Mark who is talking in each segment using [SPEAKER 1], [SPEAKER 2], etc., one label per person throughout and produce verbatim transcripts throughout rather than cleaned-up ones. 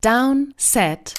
[SPEAKER 1] Down, Set,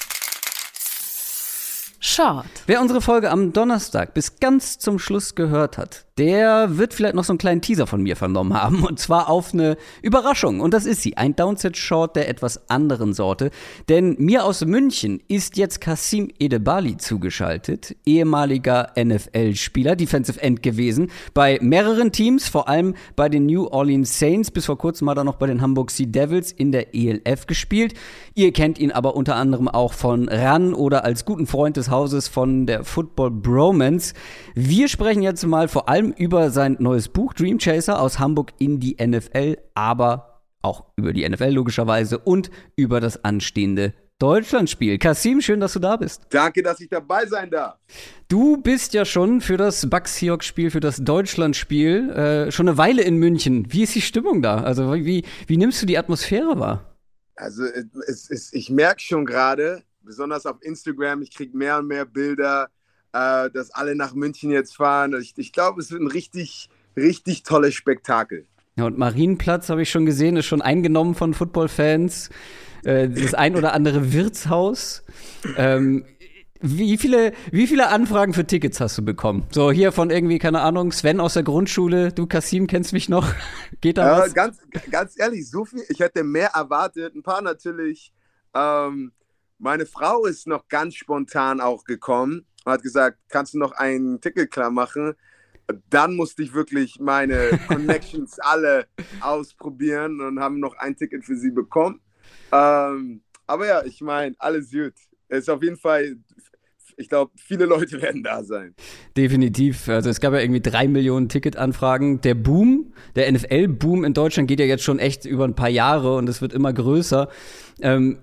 [SPEAKER 1] Short.
[SPEAKER 2] Wer unsere Folge am Donnerstag bis ganz zum Schluss gehört hat, der wird vielleicht noch so einen kleinen Teaser von mir vernommen haben. Und zwar auf eine Überraschung. Und das ist sie. Ein Downset-Short der etwas anderen Sorte. Denn mir aus München ist jetzt Kasim Edebali zugeschaltet. Ehemaliger N F L-Spieler, Defensive End gewesen. Bei mehreren Teams, vor allem bei den New Orleans Saints. Bis vor kurzem hat er noch bei den Hamburg Sea Devils in der E L F gespielt. Ihr kennt ihn aber unter anderem auch von R A N oder als guten Freund des Hauses von der Football Bromance. Wir sprechen jetzt mal vor allem über sein neues Buch Dream Chaser aus Hamburg in die N F L, aber auch über die N F L logischerweise und über das anstehende Deutschlandspiel. Kasim, schön, dass du da bist.
[SPEAKER 3] Danke, dass ich dabei sein darf.
[SPEAKER 2] Du bist ja schon für das Bucks-Seahawks-Spiel, für das Deutschlandspiel äh, schon eine Weile in München. Wie ist die Stimmung da? Also wie, wie nimmst du die Atmosphäre wahr?
[SPEAKER 3] Also es, es, ich merke schon gerade, besonders auf Instagram, ich kriege mehr und mehr Bilder, äh, dass alle nach München jetzt fahren. Ich, ich glaube, es wird ein richtig, richtig tolles Spektakel.
[SPEAKER 2] Ja, und Marienplatz, habe ich schon gesehen, ist schon eingenommen von Football-Fans. Äh, das ein oder andere Wirtshaus. Ähm, wie viele, wie viele Anfragen für Tickets hast du bekommen? So hier von irgendwie, keine Ahnung, Sven aus der Grundschule. Du, Kasim, kennst mich noch? Geht da was?
[SPEAKER 3] Äh, ganz, ganz ehrlich, so viel. Ich hätte mehr erwartet. Ein paar natürlich. Ähm, meine Frau ist noch ganz spontan auch gekommen und hat gesagt, kannst du noch ein Ticket klar machen? Dann musste ich wirklich meine Connections alle ausprobieren und haben noch ein Ticket für sie bekommen. Ähm, aber ja, ich meine, alles gut. Es ist auf jeden Fall, ich glaube, viele Leute werden da sein.
[SPEAKER 2] Definitiv. Also es gab ja irgendwie drei Millionen Ticketanfragen. Der Boom, der N F L-Boom in Deutschland geht ja jetzt schon echt über ein paar Jahre und es wird immer größer. Ähm,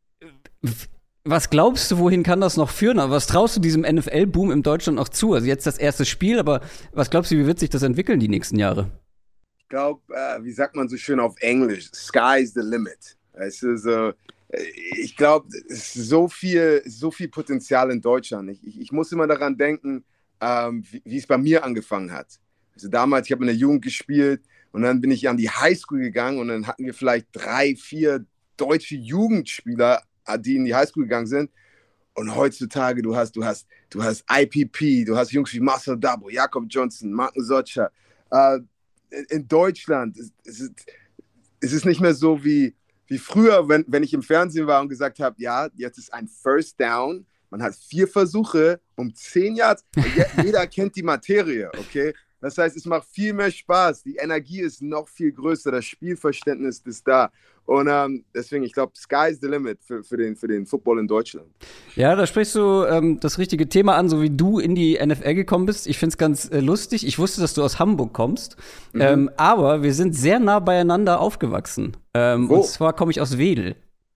[SPEAKER 2] Was glaubst du, wohin kann das noch führen? Aber was traust du diesem N F L-Boom in Deutschland noch zu? Also jetzt das erste Spiel, aber was glaubst du, wie wird sich das entwickeln die nächsten Jahre?
[SPEAKER 3] Ich glaube, äh, wie sagt man so schön auf Englisch, sky's the limit. Weißt du, so, ich glaube, es ist so viel, so viel Potenzial in Deutschland. Ich, ich, ich muss immer daran denken, ähm, wie, wie es bei mir angefangen hat. Also damals, ich habe in der Jugend gespielt und dann bin ich an die Highschool gegangen und dann hatten wir vielleicht drei, vier deutsche Jugendspieler, die in die Highschool gegangen sind. Und heutzutage, du hast, du hast, du hast I P P, du hast Jungs wie Marcel Dabo, Jakob Johnson, Martin Socha. Äh, in Deutschland ist es, es ist nicht mehr so wie, wie früher, wenn, wenn ich im Fernsehen war und gesagt habe, ja, jetzt ist ein First Down, man hat vier Versuche um zehn Yards. Jeder kennt die Materie, okay? Das heißt, es macht viel mehr Spaß. Die Energie ist noch viel größer. Das Spielverständnis ist da. Und ähm, deswegen, ich glaube, sky's the limit für, für, den, für den Football in Deutschland.
[SPEAKER 2] Ja, da sprichst du ähm, das richtige Thema an, so wie du in die N F L gekommen bist. Ich finde es ganz äh, lustig. Ich wusste, dass du aus Hamburg kommst. Mhm. Ähm, aber wir sind sehr nah beieinander aufgewachsen. Ähm, und zwar komme ich aus Wedel.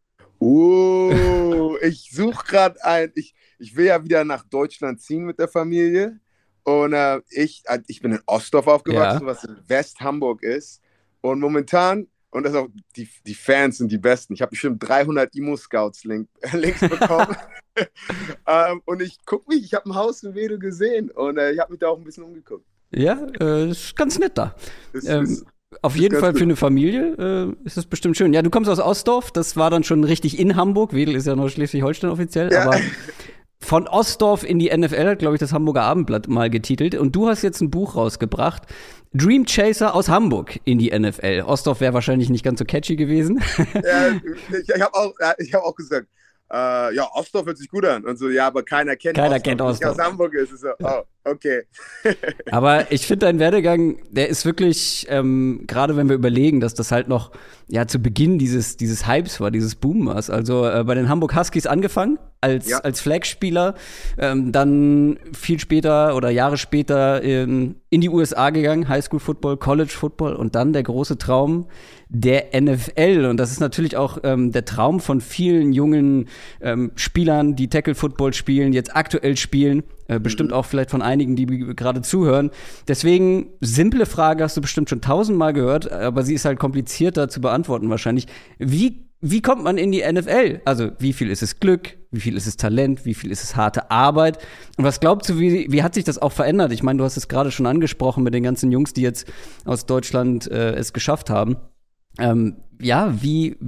[SPEAKER 3] Oh, ich suche gerade ein. Ich, ich will ja wieder nach Deutschland ziehen mit der Familie. Und äh, ich, ich bin in Ostdorf aufgewachsen, ja, was in West-Hamburg ist. Und momentan, und das auch, die, die Fans sind die Besten. Ich habe bestimmt dreihundert Emo-Scouts-Links bekommen. ähm, und ich gucke mich, ich habe ein Haus in Wedel gesehen. Und äh, ich habe mich da auch ein bisschen umgeguckt.
[SPEAKER 2] Ja, äh, ist ganz nett da.
[SPEAKER 3] Ist,
[SPEAKER 2] ähm,
[SPEAKER 3] ist,
[SPEAKER 2] auf jeden Fall für eine Familie äh, ist es bestimmt schön. Ja, du kommst aus Ostdorf, das war dann schon richtig in Hamburg. Wedel ist ja noch Schleswig-Holstein offiziell, ja. Aber von Ostdorf in die N F L hat, glaube ich, das Hamburger Abendblatt mal getitelt. Und du hast jetzt ein Buch rausgebracht. Dream Chaser aus Hamburg in die N F L. Ostdorf wäre wahrscheinlich nicht ganz so catchy gewesen.
[SPEAKER 3] Ja, ich ich habe auch, hab auch gesagt, äh, ja, Ostdorf hört sich gut an. Und so, ja, aber keiner kennt
[SPEAKER 2] keiner
[SPEAKER 3] Ostdorf.
[SPEAKER 2] Kennt Ostdorf.
[SPEAKER 3] Aus Hamburg ist es so, oh, okay.
[SPEAKER 2] Aber ich finde, dein Werdegang, der ist wirklich, ähm, gerade wenn wir überlegen, dass das halt noch ja zu Beginn dieses, dieses Hypes war, dieses Boom war. Also äh, bei den Hamburg Huskies angefangen, als, ja. als Flagspieler, ähm, dann viel später oder Jahre später in, in die U S A gegangen, Highschool Football, College Football und dann der große Traum der N F L. Und das ist natürlich auch ähm, der Traum von vielen jungen ähm, Spielern, die Tackle Football spielen, jetzt aktuell spielen. Äh, bestimmt mhm. auch vielleicht von einigen, die gerade zuhören. Deswegen, simple Frage, hast du bestimmt schon tausendmal gehört, aber sie ist halt komplizierter zu beantworten wahrscheinlich. Wie, wie kommt man in die N F L? Also, wie viel ist es Glück? Wie viel ist es Talent? Wie viel ist es harte Arbeit? Und was glaubst du, wie, wie hat sich das auch verändert? Ich meine, du hast es gerade schon angesprochen mit den ganzen Jungs, die jetzt aus Deutschland äh, es geschafft haben. Ähm, ja, wie,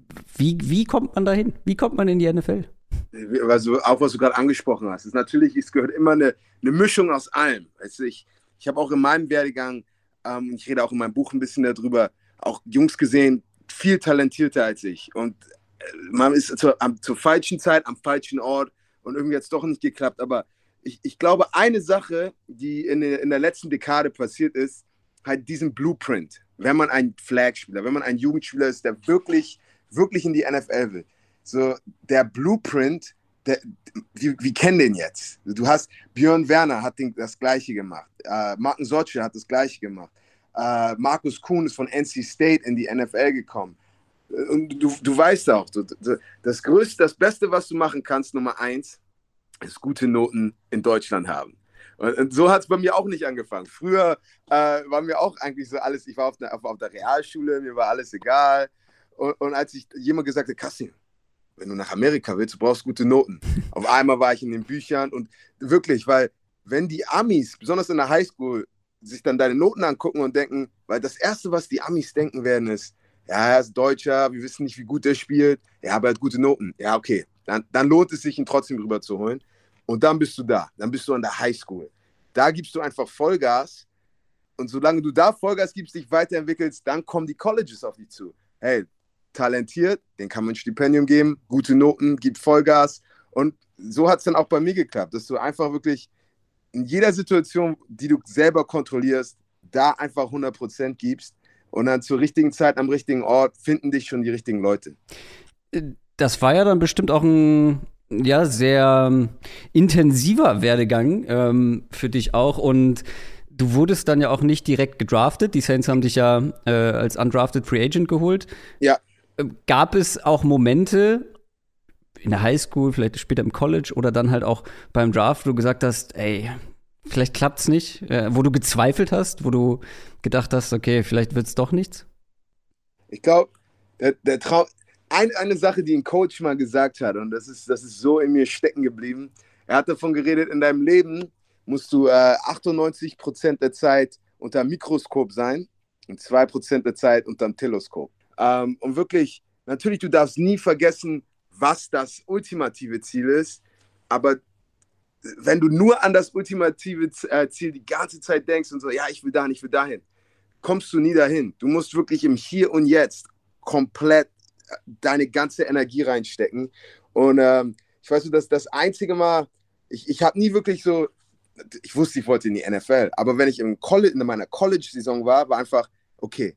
[SPEAKER 2] Wie, wie kommt man da hin? Wie kommt man in die N F L?
[SPEAKER 3] Also auch was du gerade angesprochen hast, ist natürlich, es gehört immer eine, eine Mischung aus allem. Also ich ich habe auch in meinem Werdegang, ähm, ich rede auch in meinem Buch ein bisschen darüber, auch Jungs gesehen, viel talentierter als ich. Und äh, man ist zur, am, zur falschen Zeit, am falschen Ort und irgendwie hat es doch nicht geklappt. Aber ich, ich glaube, eine Sache, die in, in der letzten Dekade passiert ist, halt diesen Blueprint. Wenn man ein Flagspieler, wenn man ein Jugendspieler ist, der wirklich, wirklich in die N F L will. So, der Blueprint, der, wir, wir kennen den jetzt. Du hast, Björn Werner hat den, das Gleiche gemacht. Äh, Martin Sotche hat das Gleiche gemacht. Äh, Markus Kuhn ist von N C State in die N F L gekommen. Und du, du weißt auch, so, das Größte, das Beste, was du machen kannst, Nummer eins, ist gute Noten in Deutschland haben. Und so hat es bei mir auch nicht angefangen. Früher äh, war mir auch eigentlich so alles, ich war auf der, auf, auf der Realschule, mir war alles egal. Und, und als ich jemand gesagt hat, Kassim, wenn du nach Amerika willst, du brauchst gute Noten. Auf einmal war ich in den Büchern und wirklich, weil wenn die Amis, besonders in der Highschool, sich dann deine Noten angucken und denken, weil das Erste, was die Amis denken werden, ist, ja, er ist Deutscher, wir wissen nicht, wie gut er spielt, ja, aber er hat gute Noten. Ja, okay, dann, dann lohnt es sich, ihn trotzdem rüber zu holen. Und dann bist du da, dann bist du an der Highschool. Da gibst du einfach Vollgas und solange du da Vollgas gibst, dich weiterentwickelst, dann kommen die Colleges auf dich zu. Hey, talentiert, den kann man ein Stipendium geben, gute Noten, gibt Vollgas. Und so hat es dann auch bei mir geklappt, dass du einfach wirklich in jeder Situation, die du selber kontrollierst, da einfach hundert Prozent gibst und dann zur richtigen Zeit am richtigen Ort finden dich schon die richtigen Leute.
[SPEAKER 2] Das war ja dann bestimmt auch ein ja, sehr ähm, intensiver Werdegang ähm, für dich auch und du wurdest dann ja auch nicht direkt gedraftet. Die Saints haben dich ja äh, als undrafted Free Agent geholt.
[SPEAKER 3] Ja.
[SPEAKER 2] Gab es auch Momente in der Highschool, vielleicht später im College oder dann halt auch beim Draft, wo du gesagt hast, ey, vielleicht klappt's nicht, äh, wo du gezweifelt hast, wo du gedacht hast, okay, vielleicht wird's doch nichts?
[SPEAKER 3] Ich glaube, der, der Traum, ein, eine Sache, die ein Coach mal gesagt hat, und das ist, das ist so in mir stecken geblieben, er hat davon geredet, in deinem Leben musst du äh, achtundneunzig Prozent der Zeit unter dem Mikroskop sein und zwei Prozent der Zeit unter dem Teleskop. Ähm, und wirklich, natürlich, du darfst nie vergessen, was das ultimative Ziel ist, aber wenn du nur an das ultimative Ziel die ganze Zeit denkst und so, ja, ich will dahin, ich will dahin, kommst du nie dahin. Du musst wirklich im Hier und Jetzt komplett deine ganze Energie reinstecken. Und ähm, ich weiß so, dass das einzige Mal, ich, ich habe nie wirklich so, ich wusste, ich wollte in die N F L, aber wenn ich im College, in meiner College-Saison war, war einfach, okay,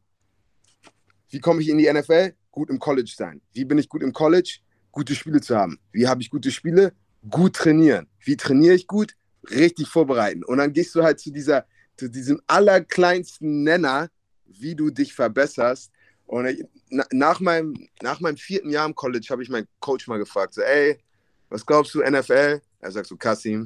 [SPEAKER 3] wie komme ich in die N F L? Gut im College sein. Wie bin ich gut im College? Gute Spiele zu haben. Wie habe ich gute Spiele? Gut trainieren. Wie trainiere ich gut? Richtig vorbereiten. Und dann gehst du halt zu, dieser, zu diesem allerkleinsten Nenner, wie du dich verbesserst. Und ich, na, nach, meinem, nach meinem vierten Jahr im College habe ich meinen Coach mal gefragt, so, ey, was glaubst du, N F L? Er sagt so, Kassim,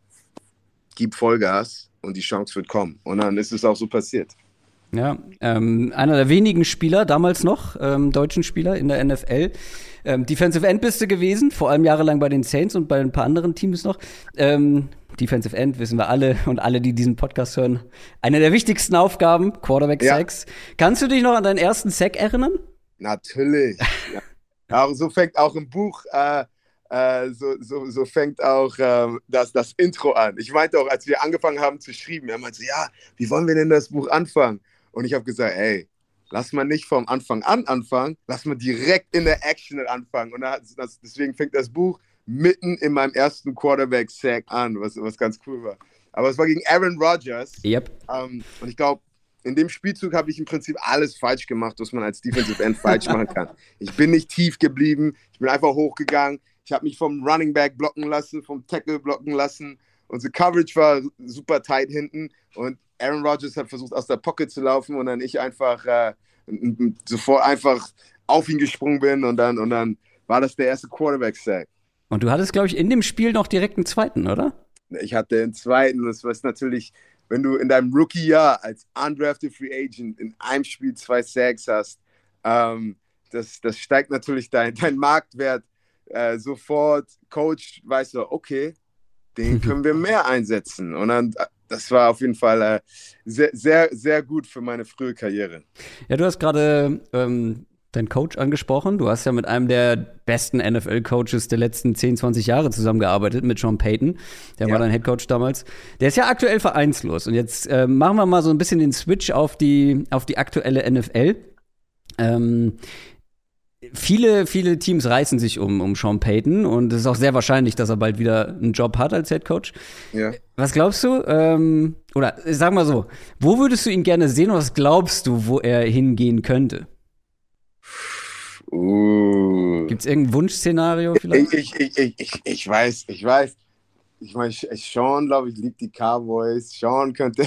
[SPEAKER 3] gib Vollgas und die Chance wird kommen. Und dann ist es auch so passiert.
[SPEAKER 2] Ja, ähm, einer der wenigen Spieler, damals noch, ähm, deutschen Spieler in der N F L. Ähm, Defensive End bist du gewesen, vor allem jahrelang bei den Saints und bei ein paar anderen Teams noch. Ähm, Defensive End, wissen wir alle und alle, die diesen Podcast hören, eine der wichtigsten Aufgaben, Quarterback-Sacks. Ja. Kannst du dich noch an deinen ersten Sack erinnern?
[SPEAKER 3] Natürlich. Ja. Auch so fängt auch im Buch, äh, äh, so, so, so fängt auch ähm, das, das Intro an. Ich meinte auch, als wir angefangen haben zu schreiben, er meinte, ja, wie wollen wir denn das Buch anfangen? Und ich habe gesagt, ey, lass mal nicht vom Anfang an anfangen, lass mal direkt in der Action anfangen. Und das, das, deswegen fängt das Buch mitten in meinem ersten Quarterback-Sack an, was, was ganz cool war. Aber es war gegen Aaron Rodgers.
[SPEAKER 2] Yep.
[SPEAKER 3] Ähm, und ich glaube, in dem Spielzug habe ich im Prinzip alles falsch gemacht, was man als Defensive End falsch machen kann. Ich bin nicht tief geblieben, ich bin einfach hochgegangen. Ich habe mich vom Running Back blocken lassen, vom Tackle blocken lassen. Unsere Coverage war super tight hinten und Aaron Rodgers hat versucht, aus der Pocket zu laufen und dann ich einfach äh, sofort einfach auf ihn gesprungen bin und dann, und dann war das der erste Quarterback-Sack.
[SPEAKER 2] Und du hattest, glaube ich, in dem Spiel noch direkt einen zweiten, oder?
[SPEAKER 3] Ich hatte den zweiten. Das war natürlich, wenn du in deinem Rookie-Jahr als undrafted Free Agent in einem Spiel zwei Sacks hast, ähm, das, das steigt natürlich dein, dein Marktwert äh, sofort. Coach weiß so, okay, den können wir mehr einsetzen. Und dann, das war auf jeden Fall äh, sehr, sehr, sehr gut für meine frühe Karriere.
[SPEAKER 2] Ja, du hast gerade ähm, deinen Coach angesprochen. Du hast ja mit einem der besten N F L-Coaches der letzten zehn, zwanzig Jahre zusammengearbeitet, mit Sean Payton. Der ja. war dein Headcoach damals. Der ist ja aktuell vereinslos. Und jetzt äh, machen wir mal so ein bisschen den Switch auf die, auf die aktuelle N F L. Ähm, viele, viele Teams reißen sich um, um Sean Payton. Und es ist auch sehr wahrscheinlich, dass er bald wieder einen Job hat als Headcoach. Ja. Was glaubst du? Ähm, oder sag mal so, wo würdest du ihn gerne sehen und was glaubst du, wo er hingehen könnte?
[SPEAKER 3] Uh.
[SPEAKER 2] Gibt es irgendein Wunschszenario vielleicht?
[SPEAKER 3] Ich, ich, ich, ich, ich weiß, ich weiß. Ich meine, Sean, glaube ich, liebt die Cowboys. Sean könnte.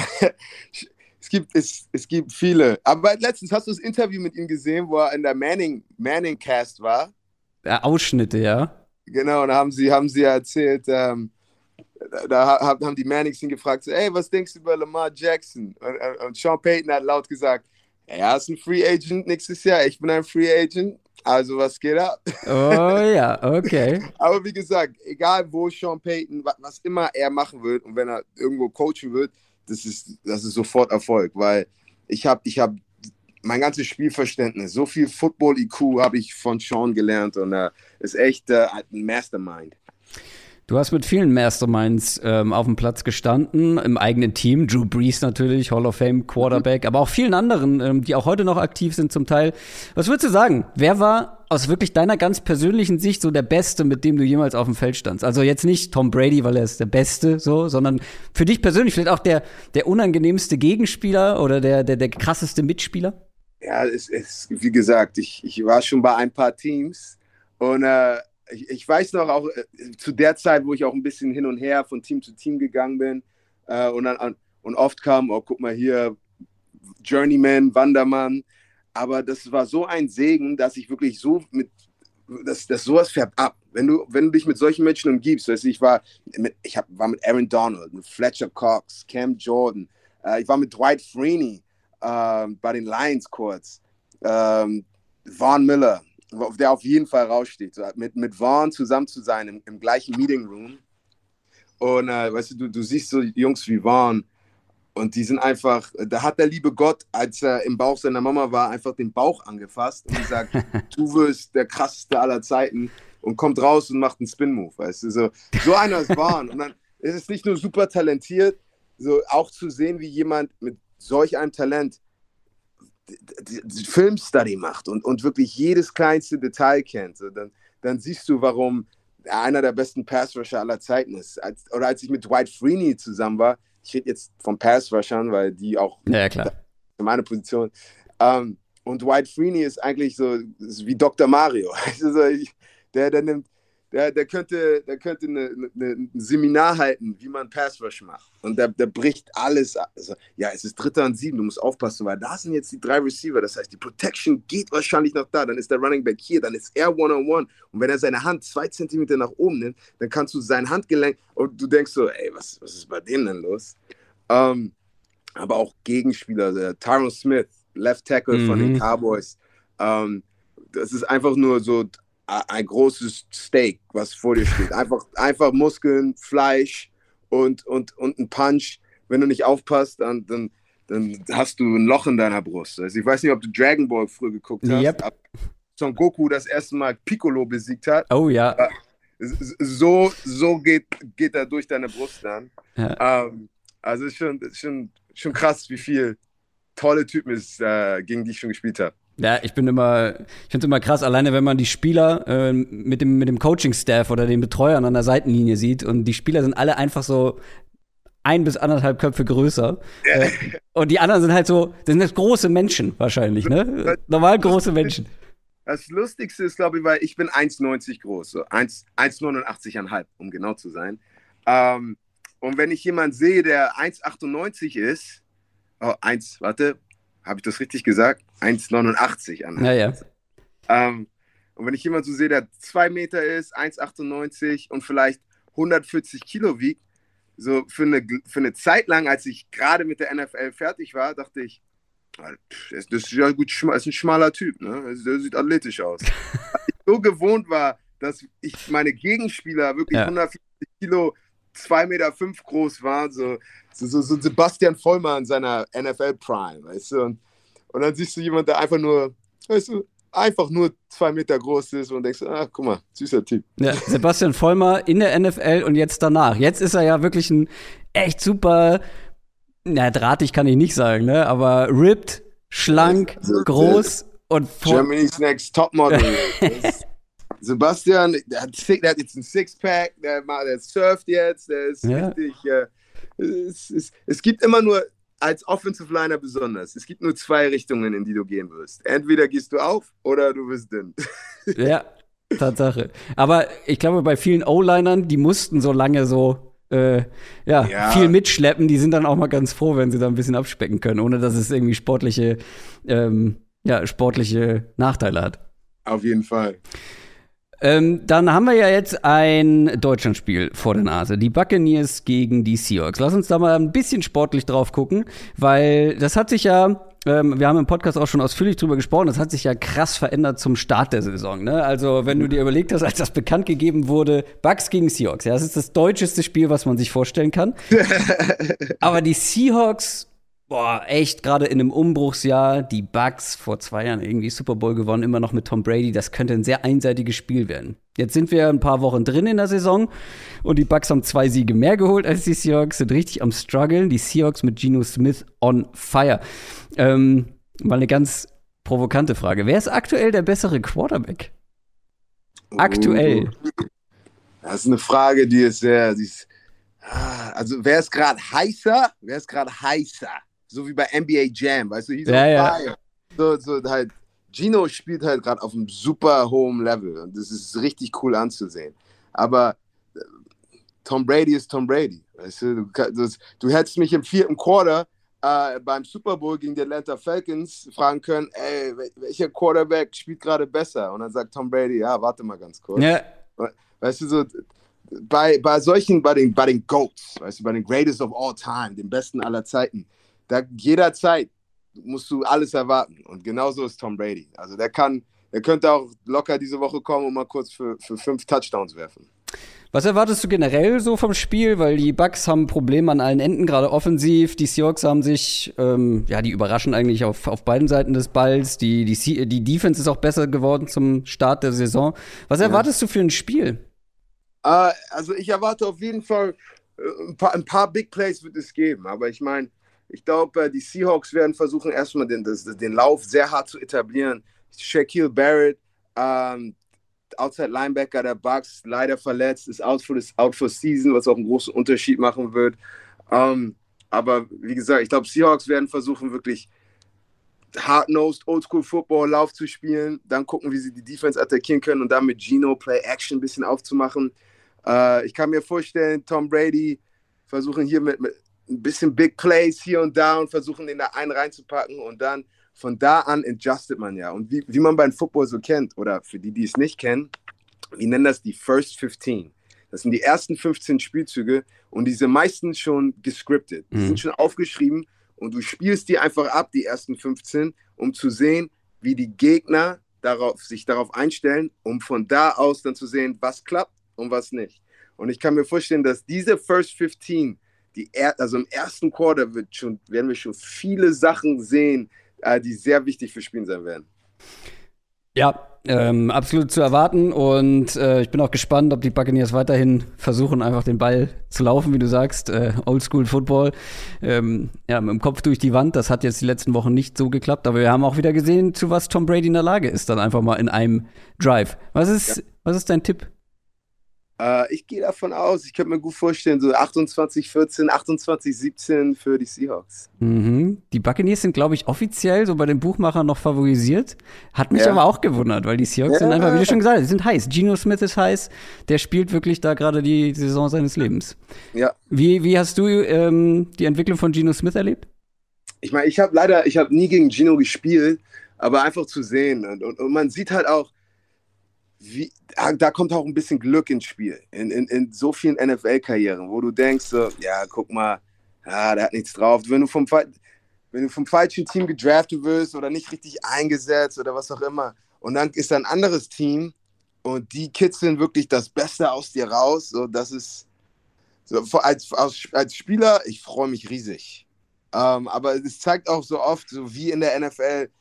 [SPEAKER 3] es, gibt, es, es gibt viele. Aber letztens hast du das Interview mit ihm gesehen, wo er in der Manning, Manning Cast war.
[SPEAKER 2] Ja, Ausschnitte, ja.
[SPEAKER 3] Genau, und da haben sie, haben sie erzählt, ähm, da haben die Mannings ihn gefragt, so, hey, was denkst du über Lamar Jackson? Und, und Sean Payton hat laut gesagt, er ist ein Free Agent nächstes Jahr, ich bin ein Free Agent. Also, was geht ab?
[SPEAKER 2] Oh ja, okay.
[SPEAKER 3] Aber wie gesagt, egal wo Sean Payton, was immer er machen wird und wenn er irgendwo coachen wird, das ist, das ist sofort Erfolg, weil ich habe ich hab mein ganzes Spielverständnis, so viel Football-I Q habe ich von Sean gelernt und er uh, ist echt uh, ein Mastermind.
[SPEAKER 2] Du hast mit vielen Masterminds ähm, auf dem Platz gestanden, im eigenen Team. Drew Brees natürlich, Hall of Fame Quarterback, mhm. aber auch vielen anderen, ähm, die auch heute noch aktiv sind zum Teil. Was würdest du sagen? Wer war aus wirklich deiner ganz persönlichen Sicht so der Beste, mit dem du jemals auf dem Feld standst? Also jetzt nicht Tom Brady, weil er ist der Beste, so, sondern für dich persönlich vielleicht auch der, der unangenehmste Gegenspieler oder der, der, der krasseste Mitspieler?
[SPEAKER 3] Ja, es ist, wie gesagt, ich, ich war schon bei ein paar Teams und äh, Ich, ich weiß noch auch äh, zu der Zeit, wo ich auch ein bisschen hin und her von Team zu Team gegangen bin äh, und, dann, und oft kam, oh, guck mal hier, Journeyman, Wandermann, aber das war so ein Segen, dass ich wirklich so mit, das, das sowas färbt ab. Wenn du, wenn du dich mit solchen Menschen umgibst, weißt du, ich war mit, ich hab, war mit Aaron Donald, mit Fletcher Cox, Cam Jordan, äh, ich war mit Dwight Freeney äh, bei den Lions kurz, äh, Von Miller, der auf jeden Fall raussteht, so, mit, mit Vaughn zusammen zu sein im, im gleichen Meeting Room. Und äh, weißt du, du, du siehst so Jungs wie Vaughn und die sind einfach, da hat der liebe Gott, als er im Bauch seiner Mama war, einfach den Bauch angefasst und gesagt, du wirst der krasseste aller Zeiten und kommt raus und macht einen Spin-Move, weißt du, so, so einer ist Vaughn. Und dann ist es nicht nur super talentiert, so auch zu sehen, wie jemand mit solch einem Talent die, die Filmstudy macht und, und wirklich jedes kleinste Detail kennt, so, dann, dann siehst du, warum er einer der besten Pass-Rusher aller Zeiten ist. Als, oder als ich mit Dwight Freeney zusammen war, ich rede jetzt von Pass-Rushern, weil die auch
[SPEAKER 2] ja, klar.
[SPEAKER 3] in meiner Position, ähm, und Dwight Freeney ist eigentlich so ist wie Doktor Mario. Also ich, der, der nimmt Der, der könnte, der könnte eine, eine, ein Seminar halten, wie man Pass-Rush macht. Und der, der bricht alles. Also, ja, es ist Dritter und Sieben, du musst aufpassen, weil da sind jetzt die drei Receiver. Das heißt, die Protection geht wahrscheinlich noch da. Dann ist der Running Back hier, dann ist er One-on-One. Und wenn er seine Hand zwei Zentimeter nach oben nimmt, dann kannst du sein Handgelenk und du denkst so, ey, was, was ist bei denen denn los? Ähm, aber auch Gegenspieler, der Tyron Smith, Left Tackle mhm. von den Cowboys. Ähm, das ist einfach nur so ein großes Steak, was vor dir steht. Einfach, einfach Muskeln, Fleisch und, und, und ein Punch. Wenn du nicht aufpasst, dann, dann, dann hast du ein Loch in deiner Brust. Also ich weiß nicht, ob du Dragon Ball früher geguckt hast,
[SPEAKER 2] yep.
[SPEAKER 3] aber Son Goku das erste Mal Piccolo besiegt hat.
[SPEAKER 2] Oh ja.
[SPEAKER 3] So, so geht, geht er durch deine Brust dann.
[SPEAKER 2] Ja.
[SPEAKER 3] Ähm, also es ist schon, ist schon, schon krass, wie viel tolle Typen es äh, gegen die ich schon gespielt habe.
[SPEAKER 2] Ja, ich bin immer, ich finde es immer krass, alleine wenn man die Spieler äh, mit dem, mit dem Coaching-Staff oder den Betreuern an der Seitenlinie sieht und die Spieler sind alle einfach so ein bis anderthalb Köpfe größer. Ja. Äh, und die anderen sind halt so, das sind jetzt große Menschen wahrscheinlich, ne? Normal große Menschen.
[SPEAKER 3] Das Lustigste ist, glaube ich, weil ich bin eins neunzig groß, so eins neunundachtzig Komma fünf, um genau zu sein. Ähm, und wenn ich jemanden sehe, der eins achtundneunzig ist, oh, eins, warte, habe ich das richtig gesagt? eins neunundachtzig an.
[SPEAKER 2] Ja, ja.
[SPEAKER 3] Ähm, und wenn ich jemanden so sehe, der zwei Meter ist, eins achtundneunzig und vielleicht hundertvierzig Kilo wiegt, so für eine, für eine Zeit lang, als ich gerade mit der N F L fertig war, dachte ich, das ist ja gut, das ist ein schmaler Typ, ne? Der sieht athletisch aus. Weil ich so gewohnt war, dass ich meine Gegenspieler wirklich ja. hundertvierzig Kilo, zwei Meter fünf groß waren, so, so, so, so Sebastian Vollmer in seiner N F L Prime, weißt du? Und, und dann siehst du jemanden, der einfach nur, weißt du, einfach nur zwei Meter groß ist und denkst, ach, guck mal, süßer Typ.
[SPEAKER 2] Ja, Sebastian Vollmer in der N F L und jetzt danach. Jetzt ist er ja wirklich ein echt super, na, drahtig kann ich nicht sagen, ne? Aber ripped, schlank,
[SPEAKER 3] Also,
[SPEAKER 2] groß und vor
[SPEAKER 3] Germany's Next Topmodel. Sebastian, der hat, der hat jetzt ein Sixpack, der, der surft jetzt, der ist
[SPEAKER 2] Ja.
[SPEAKER 3] richtig. Äh, es, es, es gibt immer nur, als Offensive Liner besonders, es gibt nur zwei Richtungen, in die du gehen wirst. Entweder gehst du auf oder du wirst dünn.
[SPEAKER 2] Ja, Tatsache. Aber ich glaube, bei vielen O-Linern, die mussten so lange so äh, ja,
[SPEAKER 3] Ja.
[SPEAKER 2] viel mitschleppen, die sind dann auch mal ganz froh, wenn sie da ein bisschen abspecken können, ohne dass es irgendwie sportliche, ähm, ja, sportliche Nachteile hat.
[SPEAKER 3] Auf jeden Fall.
[SPEAKER 2] Ähm, dann haben wir ja jetzt ein Deutschlandspiel vor der Nase. Die Buccaneers gegen die Seahawks. Lass uns da mal ein bisschen sportlich drauf gucken, weil das hat sich ja, ähm, wir haben im Podcast auch schon ausführlich drüber gesprochen, das hat sich ja krass verändert zum Start der Saison. Ne? Also wenn du dir überlegt hast, als das bekannt gegeben wurde, Bucks gegen Seahawks, ja, das ist das deutscheste Spiel, was man sich vorstellen kann. Aber die Seahawks, boah, echt, gerade in einem Umbruchsjahr, die Bucks vor zwei Jahren irgendwie Super Bowl gewonnen, immer noch mit Tom Brady, das könnte ein sehr einseitiges Spiel werden. Jetzt sind wir ein paar Wochen drin in der Saison und die Bucks haben zwei Siege mehr geholt als die Seahawks, sind richtig am struggeln. Die Seahawks mit Geno Smith on fire. Ähm, mal eine ganz provokante Frage. Wer ist aktuell der bessere Quarterback? Aktuell.
[SPEAKER 3] Uh, das ist eine Frage, die ist sehr, die ist, also wer ist gerade heißer? Wer ist gerade heißer? So wie bei N B A Jam, weißt du, he's
[SPEAKER 2] Ja,
[SPEAKER 3] on
[SPEAKER 2] ja.
[SPEAKER 3] fire. So, so halt, Gino spielt halt gerade auf einem super hohen Level und das ist richtig cool anzusehen. Aber äh, Tom Brady ist Tom Brady, weißt du? Du, kann- das, du hättest mich im vierten Quarter äh, beim Super Bowl gegen die Atlanta Falcons fragen können, ey, wel- welcher Quarterback spielt gerade besser? Und dann sagt Tom Brady, ja, warte mal ganz kurz.
[SPEAKER 2] Ja,
[SPEAKER 3] Weißt du, so bei, bei solchen, bei den, bei den GOATs, weißt du, bei den Greatest of All Time, den Besten aller Zeiten, da jederzeit musst du alles erwarten. Und genauso ist Tom Brady. Also der kann, der könnte auch locker diese Woche kommen und mal kurz für, für fünf Touchdowns werfen.
[SPEAKER 2] was erwartest du generell so vom Spiel? Weil die Bucks haben Probleme an allen Enden, gerade offensiv. Die Seahawks haben sich, ähm, ja, die überraschen eigentlich auf, auf beiden Seiten des Balls. Die, die, Se- die Defense ist auch besser geworden zum Start der Saison. Was erwartest du für ein Spiel?
[SPEAKER 3] Äh, also ich erwarte auf jeden Fall, äh, ein paar, ein paar Big Plays wird es geben. Aber ich meine, ich glaube, äh, die Seahawks werden versuchen, erstmal den, das, den Lauf sehr hart zu etablieren. Shaquille Barrett, ähm, Outside Linebacker der Bucks, leider verletzt, ist out for, this, out for season, was auch einen großen Unterschied machen wird. Ähm, aber wie gesagt, ich glaube, Seahawks werden versuchen, wirklich hard-nosed, Oldschool-Football, Lauf zu spielen, dann gucken, wie sie die Defense attackieren können und dann mit Geno Play-Action ein bisschen aufzumachen. Äh, ich kann mir vorstellen, Tom Brady versuchen hier mit, mit ein bisschen Big Plays hier und da und versuchen, den da einen reinzupacken und dann von da an adjustet man ja. Und wie, wie man beim Football so kennt, oder für die, die es nicht kennen, wir nennen das die First fifteen. Das sind die ersten fünfzehn Spielzüge und diese meisten schon gescriptet. Die
[SPEAKER 2] Mhm.
[SPEAKER 3] sind schon aufgeschrieben und du spielst die einfach ab, die ersten fünfzehn, um zu sehen, wie die Gegner darauf, sich darauf einstellen, um von da aus dann zu sehen, was klappt und was nicht. Und ich kann mir vorstellen, dass diese First fifteen, die er, also im ersten Quarter wird schon, werden wir schon viele Sachen sehen, äh, die sehr wichtig für Spielen sein werden.
[SPEAKER 2] Ja, ähm, absolut zu erwarten und äh, ich bin auch gespannt, ob die Buccaneers weiterhin versuchen, einfach den Ball zu laufen, wie du sagst, äh, Oldschool Football, ähm, ja, mit dem Kopf durch die Wand, das hat jetzt die letzten Wochen nicht so geklappt, aber wir haben auch wieder gesehen, zu was Tom Brady in der Lage ist, dann einfach mal in einem Drive. Was ist,
[SPEAKER 3] Ja.
[SPEAKER 2] was ist dein Tipp?
[SPEAKER 3] Äh, ich gehe davon aus, ich könnte mir gut vorstellen, so achtundzwanzig vierzehn, achtundzwanzig siebzehn für die Seahawks.
[SPEAKER 2] Mhm. Die Buccaneers sind, glaube ich, offiziell so bei den Buchmachern noch favorisiert. Hat mich
[SPEAKER 3] Ja.
[SPEAKER 2] aber auch gewundert, weil die Seahawks
[SPEAKER 3] Ja.
[SPEAKER 2] sind einfach, wie du schon gesagt hast, die sind heiß. Geno Smith ist heiß, der spielt wirklich da gerade die Saison seines Lebens.
[SPEAKER 3] Ja,
[SPEAKER 2] Wie, wie hast du ähm, die Entwicklung von Geno Smith erlebt?
[SPEAKER 3] ich meine, ich habe leider, ich habe nie gegen Gino gespielt, aber einfach zu sehen und, und, und man sieht halt auch, wie, da da kommt auch ein bisschen Glück ins Spiel, in, in, in so vielen N F L-Karrieren, wo du denkst, so, ja, guck mal, ja, der hat nichts drauf. Wenn du, vom, Fa- wenn du vom falschen Team gedraftet wirst oder nicht richtig eingesetzt oder was auch immer, und dann ist da ein anderes Team und die kitzeln wirklich das Beste aus dir raus, so, das ist, so, als, als, als Spieler, ich freue mich riesig. Ähm, aber es zeigt auch so oft, so wie in der N F L,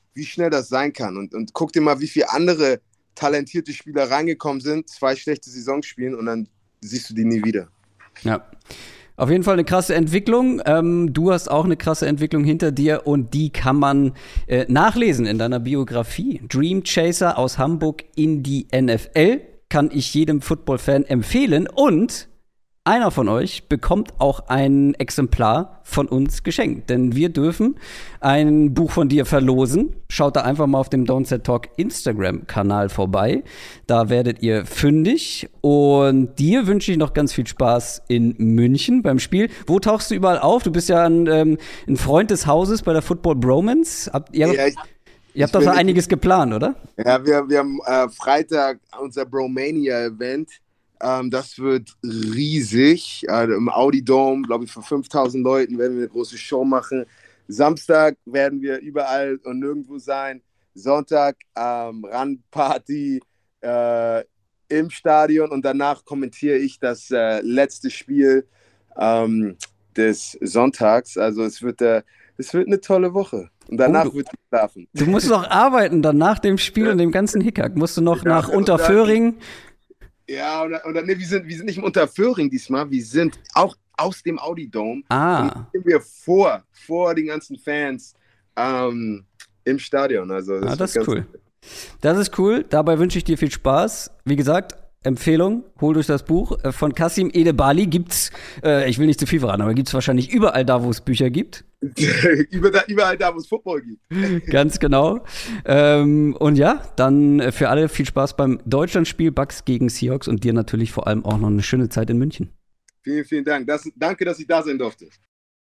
[SPEAKER 3] wie schnell das sein kann. Und, und guck dir mal, wie viele andere talentierte Spieler reingekommen sind, zwei schlechte Saisons spielen und dann siehst du die nie wieder.
[SPEAKER 2] Ja. Auf jeden Fall eine krasse Entwicklung. Ähm, du hast auch eine krasse Entwicklung hinter dir und die kann man äh, nachlesen in deiner Biografie. Dream Chaser aus Hamburg in die N F L kann ich jedem Football-Fan empfehlen und einer von euch bekommt auch ein Exemplar von uns geschenkt, denn wir dürfen ein Buch von dir verlosen. Schaut da einfach mal auf dem Don't Set Talk Instagram-Kanal vorbei. Da werdet ihr fündig. Und dir wünsche ich noch ganz viel Spaß in München beim Spiel. Wo tauchst du überall auf? Du bist ja ein, ähm, ein Freund des Hauses bei der Football Bromance. Habt, ihr
[SPEAKER 3] Ja, ich,
[SPEAKER 2] ihr habt doch so einiges geplant, oder?
[SPEAKER 3] Ja, wir, wir haben äh, Freitag unser Bromania-Event. Ähm, das wird riesig. Äh, Im Audi Dome, glaube ich, für fünftausend Leuten werden wir eine große Show machen. Samstag werden wir überall und nirgendwo sein. Sonntag ähm, Randparty äh, im Stadion und danach kommentiere ich das äh, letzte Spiel ähm, des Sonntags. Also es wird, äh, es wird eine tolle Woche. Und danach
[SPEAKER 2] Oh, du-
[SPEAKER 3] wird ich schlafen.
[SPEAKER 2] Du musst noch arbeiten dann nach dem Spiel und dem ganzen Hickhack. Musst du noch
[SPEAKER 3] Ja,
[SPEAKER 2] nach
[SPEAKER 3] und
[SPEAKER 2] Unterföhring.
[SPEAKER 3] Ja, oder, oder nee, wir, sind, wir sind nicht im Unterföhring diesmal, wir sind auch aus dem Audi Dome.
[SPEAKER 2] Ah.
[SPEAKER 3] Und sind wir vor, vor den ganzen Fans ähm, im Stadion. Also,
[SPEAKER 2] Ah, das
[SPEAKER 3] wird
[SPEAKER 2] ist
[SPEAKER 3] ganz-
[SPEAKER 2] cool. Das ist cool. Dabei wünsche ich dir viel Spaß. Wie gesagt, Empfehlung, hol durch das Buch. Äh, Von Kasim Edebali gibt's, äh, ich will nicht zu viel verraten, aber gibt's wahrscheinlich überall da, wo es Bücher gibt.
[SPEAKER 3] Über da, überall da, wo es Football gibt.
[SPEAKER 2] Ganz genau. Ähm, und ja, dann äh, für alle viel Spaß beim Deutschlandspiel Bucks gegen Seahawks und dir natürlich vor allem auch noch eine schöne Zeit in München.
[SPEAKER 3] Vielen, vielen Dank. Das, danke, dass ich da sein durfte.